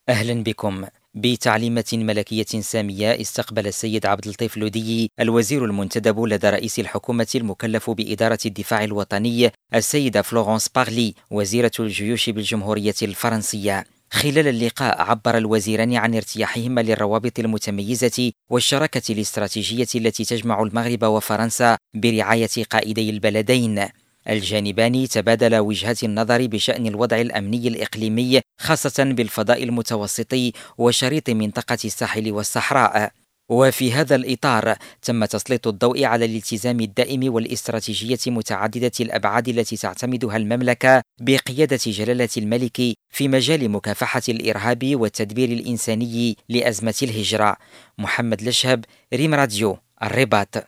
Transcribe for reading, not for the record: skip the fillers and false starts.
أهلا بكم. بتعليمات ملكية سامية، استقبل السيد عبد اللطيف لودي الوزير المنتدب لدى رئيس الحكومة المكلف بإدارة الدفاع الوطني السيدة فلورانس بارلي وزيرة الجيوش بالجمهورية الفرنسية. خلال اللقاء عبر الوزيران عن ارتياحهما للروابط المتميزة والشراكة الاستراتيجية التي تجمع المغرب وفرنسا برعاية قائدي البلدين. الجانبان تبادلا وجهات النظر بشأن الوضع الأمني الإقليمي، خاصة بالفضاء المتوسط وشريط منطقة الساحل والصحراء. وفي هذا الإطار تم تسليط الضوء على الالتزام الدائم والاستراتيجية متعددة الأبعاد التي تعتمدها المملكة بقيادة جلالة الملك في مجال مكافحة الإرهاب والتدبير الإنساني لأزمة الهجرة. محمد لشهب، ريم راديو، الرباط.